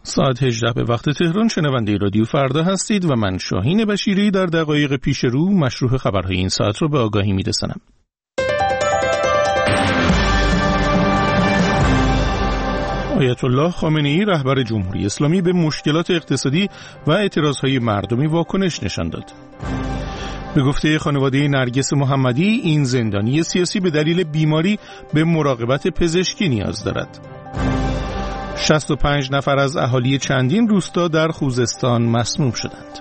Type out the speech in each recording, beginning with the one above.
ساعت 18 به وقت تهران شنونده رادیو فردا هستید و من شاهین بشیری در دقایق پیش رو مشروع خبرهای این ساعت را به آگاهی می‌رسانم. آیت الله خامنه‌ای رهبر جمهوری اسلامی به مشکلات اقتصادی و اعتراضهای مردمی واکنش نشان داد. به گفته خانواده نرگس محمدی این زندانی سیاسی به دلیل بیماری به مراقبت پزشکی نیاز دارد. 65 نفر از اهالی چندین روستا در خوزستان مسموم شدند.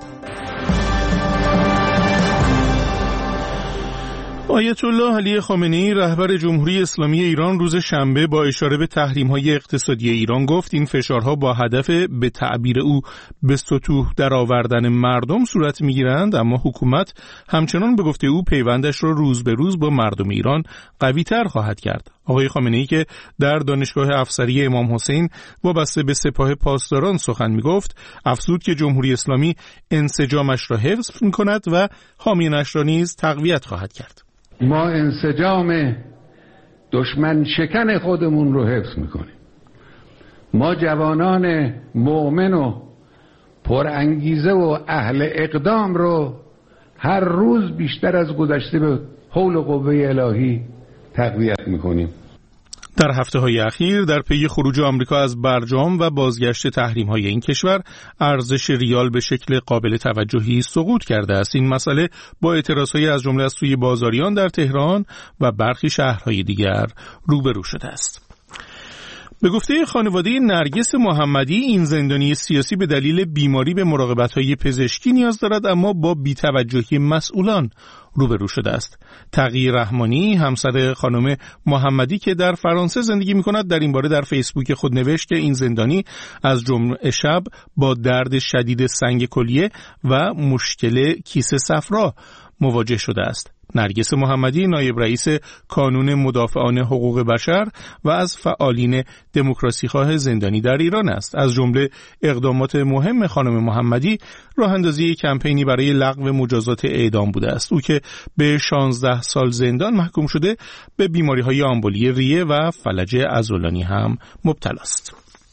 آیت الله علی خامنه‌ای رهبر جمهوری اسلامی ایران روز شنبه با اشاره به تحریم‌های اقتصادی ایران گفت این فشارها با هدف به تعبیر او به سطوح درآوردن مردم صورت می‌گیرند، اما حکومت همچنان به گفته او پیوندش را روز به روز با مردم ایران قوی‌تر خواهد کرد. آقای خامنه‌ای که در دانشگاه افسری امام حسین وابسته به سپاه پاسداران سخن می‌گفت، افزود که جمهوری اسلامی انسجامش را حفظ می‌کند و حامیانش را نیز تقویت خواهد کرد. ما انسجام دشمن شکن خودمون رو حفظ میکنیم. ما جوانان مؤمن و پرانگیزه و اهل اقدام رو هر روز بیشتر از گذشته به حول و قوه الهی تقویت میکنیم. در هفته‌های اخیر در پی خروج آمریکا از برجام و بازگشت تحریم‌های این کشور، ارزش ریال به شکل قابل توجهی سقوط کرده است. این مسئله با اعتراض‌های از جمله از سوی بازاریان در تهران و برخی شهرهای دیگر روبرو شده است. به گفته خانواده نرگس محمدی این زندانی سیاسی به دلیل بیماری به مراقبت‌های پزشکی نیاز دارد، اما با بی‌توجهی مسئولان روبرو شده است. تقی رحمانی همسر خانم محمدی که در فرانسه زندگی می‌کند در این باره در فیسبوک خود نوشت که این زندانی از جمعه شب با درد شدید سنگ کلیه و مشکل کیسه صفرا مواجه شده است. نرگس محمدی نایب رئیس کانون مدافعان حقوق بشر و از فعالین دموکراسی‌خواه زندانی در ایران است. از جمله اقدامات مهم خانم محمدی راه اندازی کمپینی برای لغو مجازات اعدام بوده است. او که به 16 سال زندان محکوم شده به بیماری‌های آمبولی ریه و فلج عضلانی هم مبتلا است.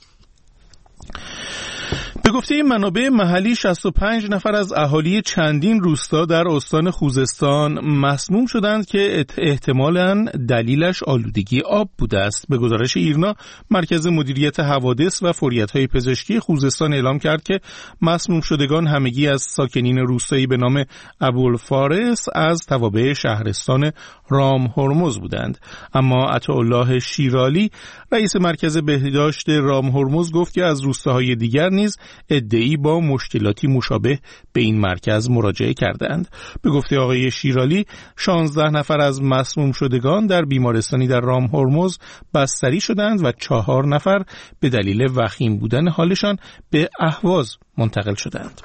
به گفته منابع محلی 65 نفر از اهالی چندین روستا در استان خوزستان مسموم شدند که احتمالاً دلیلش آلودگی آب بوده است. به گزارش ایرنا، مرکز مدیریت حوادث و فوریت‌های پزشکی خوزستان اعلام کرد که مسموم شدگان همگی از ساکنین روستایی به نام ابوالفارس از توابع شهرستان رام هرمز بودند. اما عطاالله شیرالی رئیس مرکز بهداشت رام هرمز گفت که از روستاهای دیگر نیز عده‌ای با مشکلاتی مشابه به این مرکز مراجعه کردند. به گفته آقای شیرالی 16 نفر از مسموم شدگان در بیمارستانی در رام هرمز بستری شدند و 4 نفر به دلیل وخیم بودن حالشان به اهواز منتقل شدند.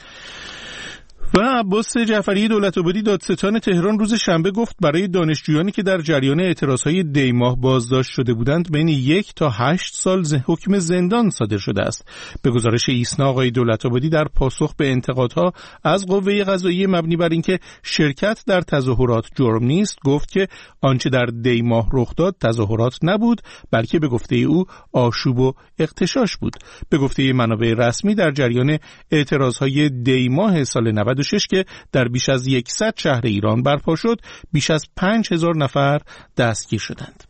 و عباس جعفری دولت‌آبادی دادستان تهران روز شنبه گفت برای دانشجویانی که در جریان اعتراضهای دی ماه بازداشت شده بودند بین 1 تا 8 سال حکم زندان صادر شده است. به گزارش ایسنا، آقای دولت‌آبادی در پاسخ به انتقادها از قوه قضاییه مبنی بر اینکه شرکت در تظاهرات جرم نیست، گفت که آنچه در دی ماه رخ داد تظاهرات نبود، بلکه به گفته او آشوب و اغتشاش بود. به گفته منابع رسمی در جریان اعتراضهای دی ماه سال 96 که در بیش از 100 شهر ایران برپا شد، بیش از 5000 نفر دستگیر شدند.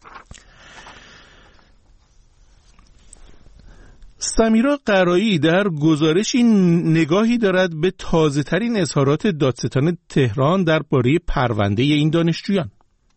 سمیرا قرایی در گزارشی نگاهی دارد به تازه‌ترین اظهارات دادستان تهران درباره پرونده این دانشجویان.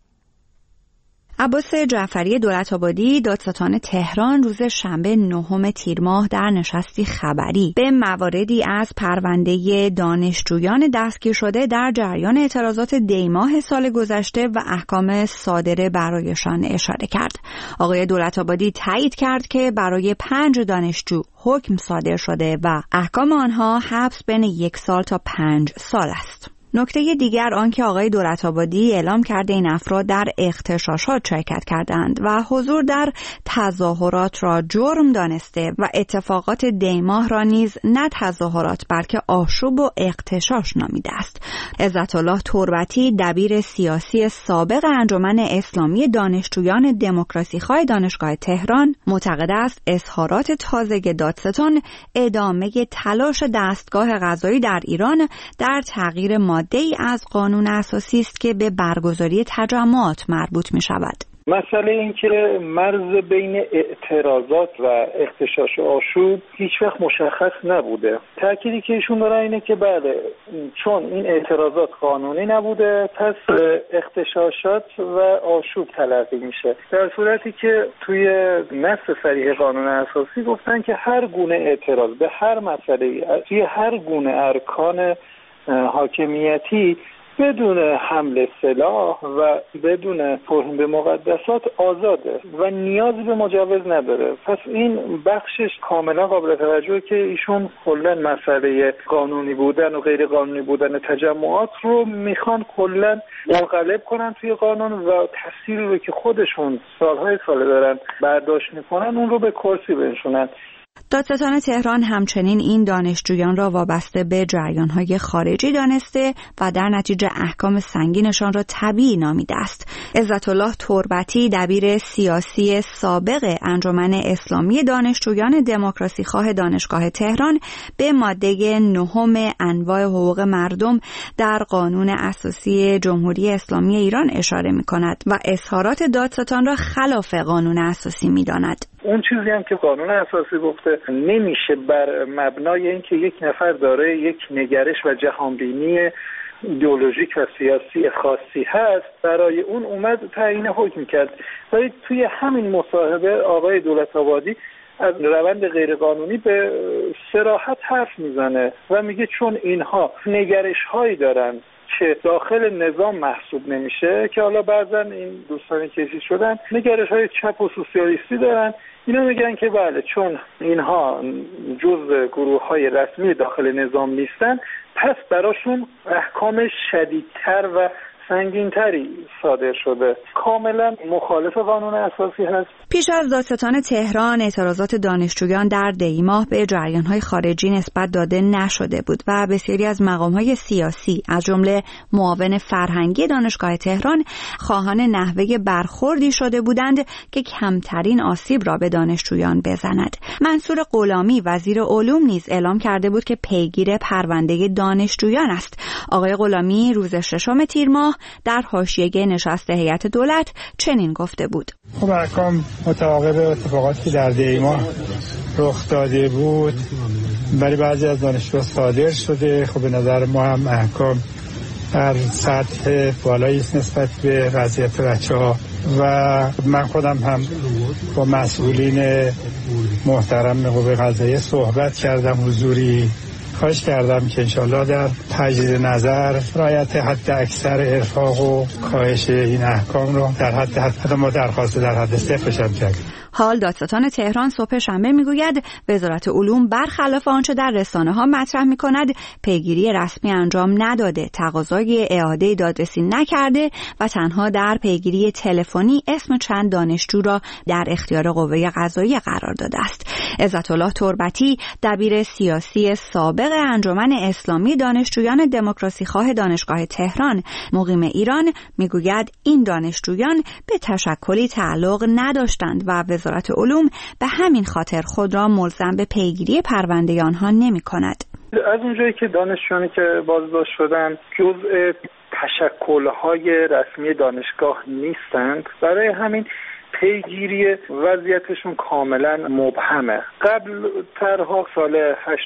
عباس جعفری دولت‌آبادی دادستان تهران روز شنبه 9 تیر ماه در نشستی خبری به مواردی از پرونده دانشجویان دستگیر شده در جریان اعتراضات دی ماه سال گذشته و احکام صادره برایشان اشاره کرد. آقای دولت‌آبادی تایید کرد که برای 5 دانشجو حکم صادر شده و احکام آنها حبس بین 1 سال تا 5 سال است. نکته دیگر آنکه آقای دولت‌آبادی اعلام کرده این افراد در اغتشاشات شرکت کردند و حضور در تظاهرات را جرم دانسته و اتفاقات دیماه را نیز نه تظاهرات بلکه آشوب و اغتشاش نامیده است. عزت‌الله تربتی دبیر سیاسی سابق انجمن اسلامی دانشجویان دموکراسی‌خواه دانشگاه تهران معتقد است اظهارات تازه دادستان ادامه تلاش دستگاه قضایی در ایران در تغییر ماده‌ای از قانون اساسی است که به برگزاری تجمعات مربوط می‌شود. مسئله این که مرز بین اعتراضات و اغتشاش و آشوب هیچ وقت مشخص نبوده. تأکیدی که ایشون داره اینه که بله، چون این اعتراضات قانونی نبوده پس اغتشاشات و آشوب تلقی میشه، در صورتی که توی نص صریح قانون اساسی گفتن که هر گونه اعتراض به هر مسئله توی هر گونه ارکان حاکمیتی بدون حمل سلاح و بدون توهین به مقدسات آزاده و نیازی به مجوز نداره. پس این بخشش کاملا قابل توجهه که ایشون کلا مسئله قانونی بودن و غیر قانونی بودن تجمعات رو میخوان کلا منقلب کنن توی قانون و تفسیری رو که خودشون سالهای سال دارن برداشت میکنن اون رو به کرسی بنشونن. دادستان تهران همچنین این دانشجویان را وابسته به جریان‌های خارجی دانسته و در نتیجه احکام سنگینشان را طبیعی نامیده است. عزت‌الله تربتی دبیر سیاسی سابق انجمن اسلامی دانشجویان دموکراسی‌خواه دانشگاه تهران به ماده 9 انواع حقوق مردم در قانون اساسی جمهوری اسلامی ایران اشاره می‌کند و اظهارات دادستان را خلاف قانون اساسی می‌داند. اون چیزی هم که قانون اساسی گفته نمیشه بر مبنای اینکه یک نفر داره یک نگرش و جهانبینی ایدئولوژیک و سیاسی خاصی هست برای اون اومد تعیین حکم کرد. ولی توی همین مصاحبه آقای دولت‌آبادی از روند غیرقانونی به صراحت حرف میزنه و میگه چون اینها نگرش هایی دارن که داخل نظام محسوب نمیشه، که حالا بعضا این دوستانی که چیز شدن نگرش های چپ و سوسیالیستی دارن، اینا میگن که بله چون اینها جزء گروه های رسمی داخل نظام نیستن پس براشون احکام شدیدتر و سنگین‌تری صادر شده. کاملا مخالف قانون اساسی هست. پیش از دادستان تهران اعتراضات دانشجویان در دیماه به جریان‌های خارجی نسبت داده نشده بود و بسیاری از مقام‌های سیاسی از جمله معاون فرهنگی دانشگاه تهران خواهان نحوه برخوردی شده بودند که کمترین آسیب را به دانشجویان بزند. منصور غلامی وزیر علوم نیز اعلام کرده بود که پیگیر پرونده دانشجویان است. آقای غلامی روز 6 تیر ماه در حاشیه نشست هیئت دولت چنین گفته بود: خب احکام متعاقب اتفاقاتی که در دیماه رخ داده بود برای بعضی از دانشجوها صادر شده. خب به نظر ما هم احکام در سطح بالایی است نسبت به وضعیت بچه‌ها و من خودم هم با مسئولین محترم قوه قضاییه صحبت کردم، حضوری خواهش کردم که انشالله در تجدید نظر رعایت حد اکثر ارفاق و کاهش این احکام رو در حد ما درخواست در حد 0 کردیم. حال دادستان تهران صبح شنبه میگوید وزارت علوم برخلاف آنچه در رسانه‌ها مطرح می‌کند پیگیری رسمی انجام نداده، تقاضای اعاده دادرسی نکرده و تنها در پیگیری تلفنی اسم چند دانشجو را در اختیار قوه قضاییه قرار داده است. عزت‌الله تربتی دبیر سیاسی سابق انجمن اسلامی دانشجویان دموکراسی‌خواه دانشگاه تهران مقیم ایران میگوید این دانشجویان به تشکلی تعلق نداشتند و وزارت علوم به همین خاطر خود را ملزم به پیگیری پرونده آنها نمی‌کند. از اونجایی که دانشجویانی که بازداشت شدن جزء تشکل‌های رسمی دانشگاه نیستند، برای همین پیگیری وضعیتشون کاملا مبهمه. قبل ترها سال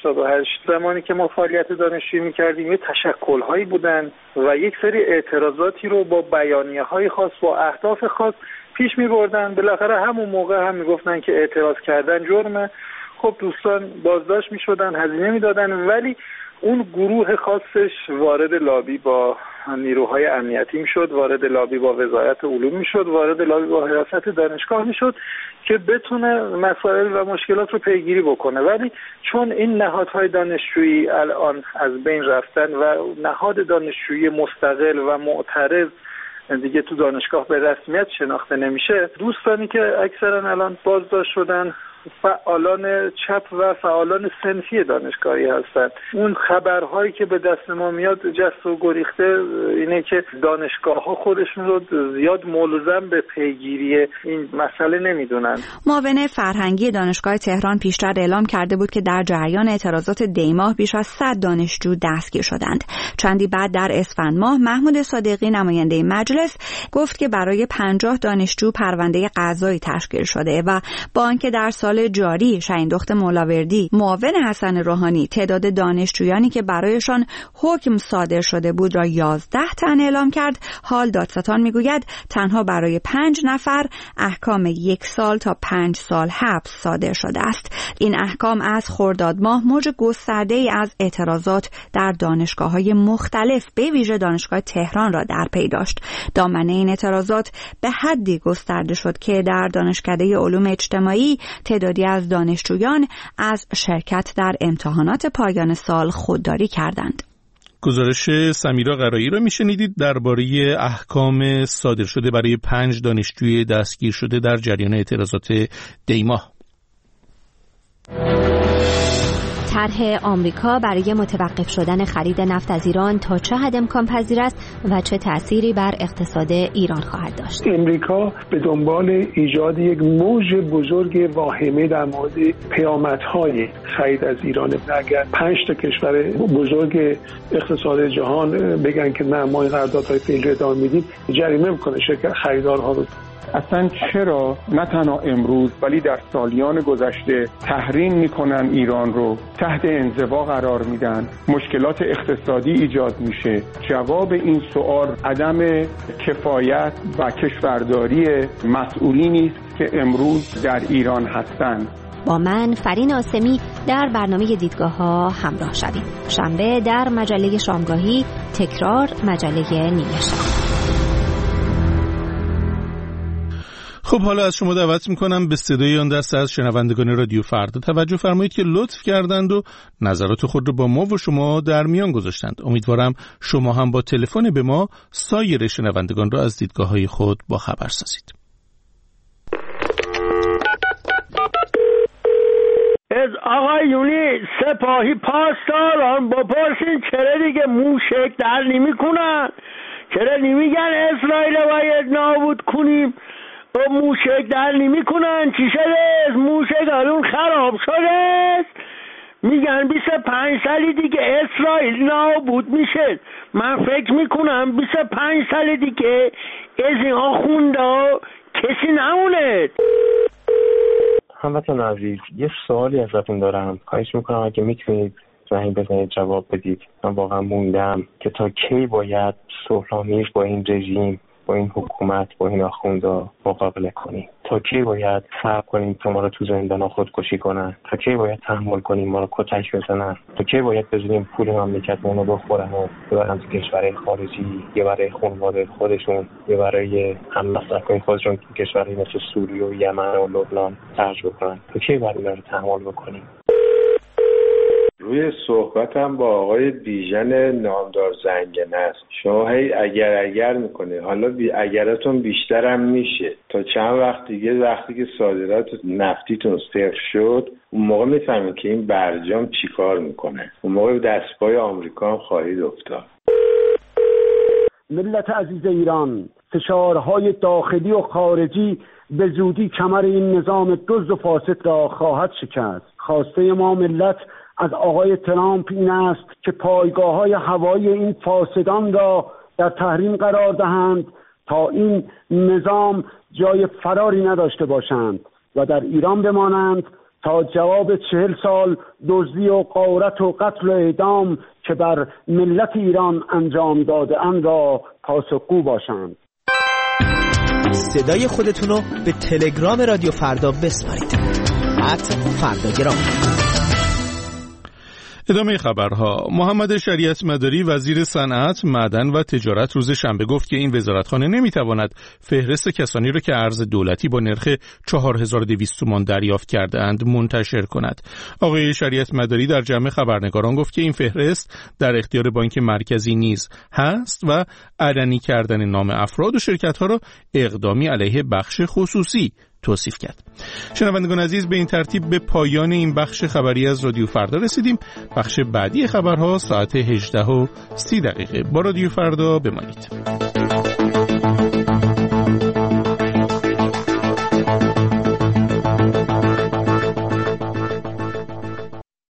88 زمانی که ما فعالیت دانشجویی می‌کردیم یه تشکل‌هایی بودن و یک سری اعتراضاتی رو با بیانیه‌های خاص با اهداف خاص پیش می‌بردن. بالاخره همون موقع هم میگفتن که اعتراض کردن جرمه. خب دوستان بازداشت می‌شدن، هزینه می‌دادن، ولی اون گروه خاصش وارد لابی با نیروهای امنیتی میشد، وارد لابی با وزارت علوم میشد، وارد لابی با حراست دانشگاه میشد که بتونه مسائل و مشکلات رو پیگیری بکنه. ولی چون این نهادهای دانشجویی الان از بین رفتن و نهاد دانشجویی مستقل و معترض دیگه تو دانشگاه به رسمیت شناخته نمیشه، دوستانی که اکثرا الان بازداشت شدن فعالان چپ و فعالان صنفی دانشگاهی هستند. اون خبرهایی که به دست ما میاد جست و گریخته اینه که دانشگاه‌ها خودشون رو زیاد ملزم به پیگیری این مسئله نمیدونن. معاون فرهنگی دانشگاه تهران پیشتر اعلام کرده بود که در جریان اعتراضات دی‌ماه بیش از 100 دانشجو دستگیر شدند. چندی بعد در اسفند ماه محمود صادقی نماینده مجلس گفت که برای 50 دانشجو پرونده قضایی تشکیل شده و با آنکه در سال جاری شهیندخت مولاوردی معاون حسن روحانی تعداد دانشجویانی که برایشان حکم صادر شده بود را 11 تن اعلام کرد، حال دادستان میگوید تنها برای 5 نفر احکام 1 سال تا 5 سال حبس صادر شده است. این احکام از خرداد ماه موج گسترده‌ای از اعتراضات در دانشگاه‌های مختلف به ویژه دانشگاه تهران را در پی داشت. دامنه این اعتراضات به حدی گسترده شد که در دانشکده علوم اجتماعی تعدادی از دانشجویان از شرکت در امتحانات پایان سال خودداری کردند. گزارش سمیرا قرایی را میشنیدید درباره احکام صادر شده برای 5 دانشجوی دستگیر شده در جریان اعتراضات دی‌ماه. طرح آمریکا برای متوقف شدن خرید نفت از ایران تا چه حد امکان پذیر است و چه تأثیری بر اقتصاد ایران خواهد داشت؟ امریکا به دنبال ایجاد یک موج بزرگ واهمه در مورد پیامدهای خرید از ایران. اگر 5 تا کشور بزرگ اقتصاد جهان بگن که نه ما این قراردادهای فعلی ادامه میدیم، جریمه میکنه شرکت خریدارها رو. اصلا چرا نه تنها امروز ولی در سالیان گذشته تحریم میکنن ایران رو، تحت انزوا قرار میدن، مشکلات اقتصادی ایجاد میشه؟ جواب این سوال عدم کفایت و کشورداری مسئولینی است که امروز در ایران هستند. با من فرین آسمی در برنامه دیدگاه‌ها همراه شوید. شنبه در مجله شامگاهی، تکرار مجله نیمه شب. خب حالا از شما دعوت میکنم به صدای آن دسته از شنوندگان رادیو فردا توجه فرمایید که لطف کردند و نظرات خود را با ما و شما در میان گذاشتند. امیدوارم شما هم با تلفن به ما سایر شنوندگان را از دیدگاه‌های خود با خبر سازید. از آقایونی سپاهی پاسداران بپرسین چرا دیگه موشک در نمی‌کنن؟ چرا نمیگن اسرائیل باید نابود کنیم؟ و موشک در نمی‌کنن. چی شده؟ موشک الان خراب شده. میگن 25 سال دیگه اسرائیل نابود میشه. من فکر میکنم 25 سال دیگه از این آخونده کسی نمونه. هموطن عزیز، یه سوالی ازتون دارم، خواهش میکنم اگه میتونید زنگ بزنید جواب بدید. من واقعا موندم که تا کی باید صلح‌آمیز با این رژیم، با این حکومت، با این آخوندا مقابله کنیم؟ تا کی باید صبر کنیم تا ما رو تو زندان خودکشی کنن؟ تا کی باید تحمل کنیم ما رو کتک بزنن؟ تا کی باید بذاریم پول مملکتمون رو بخورن و ببرن تو کشورهای خارجی، یه برای خانواده خودشون، یه برای هم مصرفین خودشون تو کشورهای مثل سوریه و یمن و لبنان خرج بکنن؟ تا کی باید اینا رو تحمل بکنیم؟ روی صحبتم با آقای بیژن نامدار زنگنه است. شما هی اگر میکنه، حالا اگراتون بیشترم میشه. تا چند وقت دیگه وقتی که صادرات نفتیتون صفر شد، اون موقع میفهمید که این برجام چی کار میکنه. اون موقع دستپای آمریکا هم خواهید افتاد. ملت عزیز ایران، فشارهای داخلی و خارجی به زودی کمر این نظام دزد و فاسد را خواهد شکست. خواسته ما ملت از آقای ترامپ این است که پایگاه‌های هوایی این فاسدان را در تحریم قرار دهند تا این نظام جای فراری نداشته باشند و در ایران بمانند تا جواب 40 سال دزدی و غارت و قتل و اعدام که بر ملت ایران انجام داده اند را پاسخگو باشند. صدای خودتون رو به تلگرام رادیو فردا بسپارید. @فرداگرام. ادامه خبرها. محمد شریعت مداری وزیر صنعت، معدن و تجارت روز شنبه گفت که این وزارتخانه نمیتواند فهرست کسانی را که ارز دولتی با نرخ 4200 تومان دریافت کرده‌اند منتشر کند. آقای شریعت مداری در جمع خبرنگاران گفت که این فهرست در اختیار بانک مرکزی نیز هست و علنی کردن نام افراد و شرکت‌ها را اقدامی علیه بخش خصوصی توصیف کرد. شنوندگان عزیز، به این ترتیب به پایان این بخش خبری از رادیو فردا رسیدیم. بخش بعدی خبرها ساعت 18:30 با رادیو فردا بمانید.